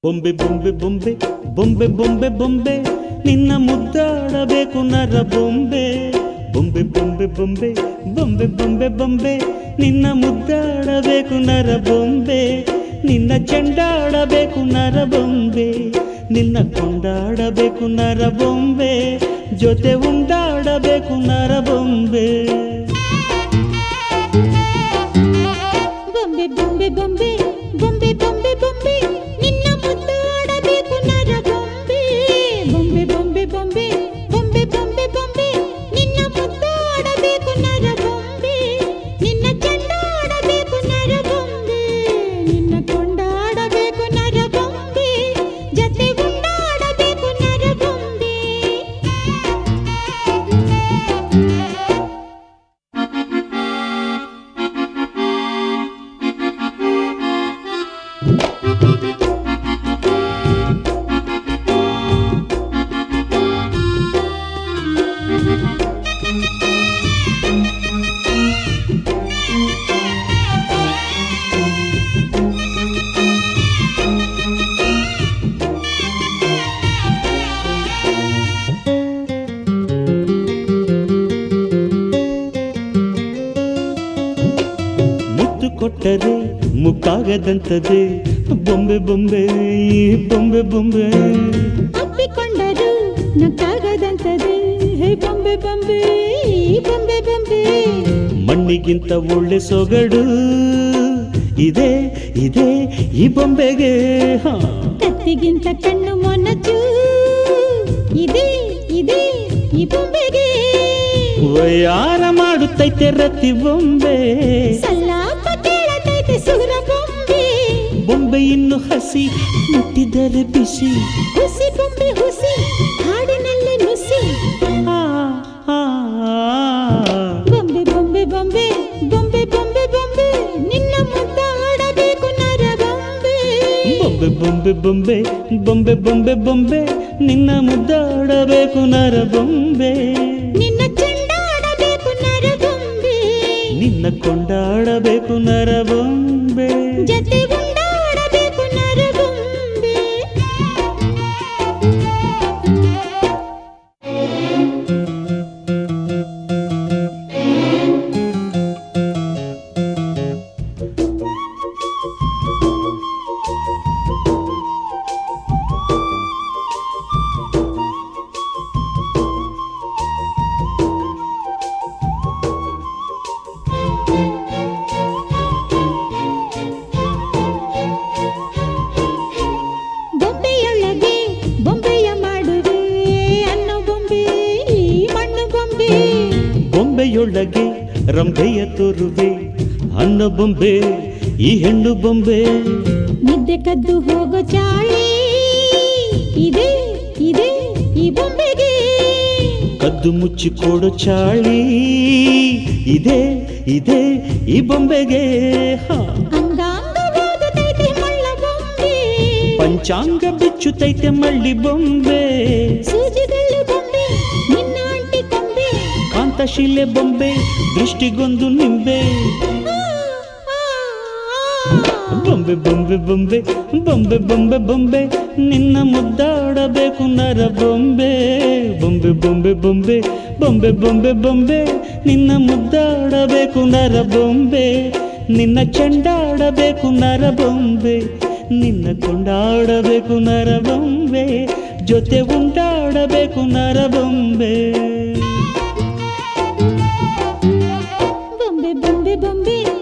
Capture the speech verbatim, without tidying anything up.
ಬೊಂಬೆ ಬೊಂಬೆ ಬೊಂಬೆ ಬೊಂಬೆ ಬೊಂಬೆ ಬೊಂಬೆ ನಿನ್ನ ಮುದ್ದಾಡಬೇಕು ನರ ಬೊಂಬೆ ಬೊಂಬೆ ಬೊಂಬೆ ಬೊಂಬೆ ಬೊಂಬೆ ಬೊಂಬೆ ಬೊಂಬೆ ನಿನ್ನ ಮುದ್ದಾಡಬೇಕು ನರ ಬೊಂಬೆ ನಿನ್ನ ಚೆಂಡಾಡಬೇಕು ನರ ಬೊಂಬೆ ನಿನ್ನ ಕೊಂಡಾಡಬೇಕು ನರ ಬೊಂಬೆ ಜೊತೆ ಉಂಡಾಡಬೇಕು ನರ ಬೊಂಬೆ ಬೊಂಬೆ ಬೊಂಬೆ ಬೊಂಬೆ ಬೊಂಬೆ ಬೊಂಬೆ ಬೊಂಬೆ ನಿನ್ನ ಮುದ್ದಾಡಬೇಕು ನರ ಬೊಂಬೆ ಬೊಂಬೆ ಬೊಂಬೆ ಬೊಂಬೆ ಬೊಂಬೆ ಬೊಂಬೆ ಬೊಂಬೆ ನಿನ್ನ ಮುದ್ದಾಡಬೇಕು ನರ ಬೊಂಬೆ ನಿನ್ನ ಚೆಂಡಾಡಬೇಕು ನರ ಬೊಂಬೆ ನಿನ್ನ ಕೊಂಡಾಡಬೇಕು ನರ ಬೊಂಬೆ ಜೊತೆ ಉಂಡಾಡಬೇಕು ನರ ಬೊಂಬೆ ಕೊಟ್ಟರೆ ಮುಕ್ಕಾಗದಂತದೆ ಬೊಂಬೆ ಬೊಂಬೆ ಬೊಂಬೆ ಬೊಂಬೆ ಅಪ್ಪಿಕೊಂಡರು ನಕ್ಕಾಗದಂತದೆ ಬೊಂಬೆ ಬೊಂಬೆ ಬೊಂಬೆ ಬೊಂಬೆ ಮಣ್ಣಿಗಿಂತ ಒಳ್ಳೆ ಸೊಗಡು ಇದೆ ಇದೆ ಈ ಬೊಂಬೆಗೆ ಕತ್ತಿಗಿಂತ ಕಣ್ಣು ಮೊನಚು ಇದೆ ಇದೆ ಈ ಬೊಂಬೆಗೆ ವಯಾರ ಮಾಡುತ್ತೈತೆ ರತಿ ಬೊಂಬೆ ಸಲಾಪ ಕೇಳತೈತೆ ಸುರ ಬೊಂಬೆ ಬೊಂಬೆ ಇನ್ನು ಹಸಿ ಮುಟ್ಟಿದರೆ ಬಿಸಿ ಹುಸಿ ಬೊಂಬೆ ಹುಸಿ ಹಾಡಿನಲ್ಲಿ ನುಸಿ ಆ, ಆ, ಬೊಂಬೆ ಬೊಂಬೆ ಬೊಂಬೆ ಬೊಂಬೆ ಬೊಂಬೆ ಬೊಂಬೆ ನಿನ್ನ ಮುದ್ದಾಡಬೇಕು ನರ ಬೊಂಬೆ ಬೊಂಬೆ ಬೊಂಬೆ ಬೊಂಬೆ ಬೊಂಬೆ ಬೊಂಬೆ ಬೊಂಬೆ ನಿನ್ನ ಮುದ್ದಾಡಬೇಕು ನರ ಬೊಂಬೆ ನಿನ್ನ ಚೆಂಡಾಡಬೇಕು ನರ ಬೊಂಬೆ ನಿನ್ನ ಕೊಂಡಾಡಬೇಕು ನರ ಬೊಂಬೆ ಜೊತೆ ಉಂಡಾಡಬೇಕು ನರ ಬೊಂಬೆ ಬೊಂಬೆಯೊಳಗೆ ಬೊಂಬೆಯ ಮಾಡುವೆ ಅನ್ನೋ ಬೊಂಬೆ ಈ ಮಣ್ಣು ಬೊಂಬೆ ಬೊಂಬೆಯೊಳಗೆ ರಂಭೆಯ ತೋರುವೆ ಅನ್ನ ಬೊಂಬೆ ಈ ಹೆಣ್ಣು ಬೊಂಬೆ ನಿದ್ದೆ ಕದ್ದು ಹೋಗೋ ಚಾಳಿ ಇದೆ ಇದೆ ಈ ಬೊಂಬೆಗೆ ಕದ್ದು ಮುಚ್ಚಿ ಕೊಡೋ ಚಾಳಿ ಇದೆ ಇದೆ ಈ ಬೊಂಬೆಗೆ ಹ. ಅಂಗಾಂಗ ಓದುತ್ತೈತೆ ಮಳ್ಳ ಬೊಂಬೆ ಪಂಚಾಂಗ ಬಿಚ್ಚುತ್ತೈತೆ ಮಳ್ಳಿ ಬೊಂಬೆ ಸೂಜಿಗಲ್ಲು ಬೊಂಬೆ ನಿನ್ನ ಅಂಟಿ ಕೊಂಬೆ ಕಾಂತಶಿಲೆ ಬೊಂಬೆ ದೃಷ್ಟಿಗೊಂದು ನಿಂಬೆ ಆ, ಆ, ಬೊಂಬೆ ಬೊಂಬೆ ಬೊಂಬೆ ಬೊಂಬೆ ಬೊಂಬೆ ಬೊಂಬೆ ನಿನ್ನ ಮುದ್ದಾಡಬೇಕು ನರ ಬೊಂಬೆ ಬೊಂಬೆ ಬೊಂಬೆ ಬೊಂಬೆ ಬೊಂಬೆ ಬೊಂಬೆ ಬೊಂಬೆ ನಿನ್ನ ಮುದ್ದಾಡಬೇಕು ನರ ಬೊಂಬೆ ನಿನ್ನ ಚೆಂಡಾಡಬೇಕು ನರ ಬೊಂಬೆ ನಿನ್ನ ಕೊಂಡಾಡಬೇಕು ನರ ಬೊಂಬೆ ಜೊತೆ ಉಂಡಾಡಬೇಕು ನರ ಬೊಂಬೆ ಬೊಂಬೆ ಬೊಂಬೆ ಬೊಂಬೆ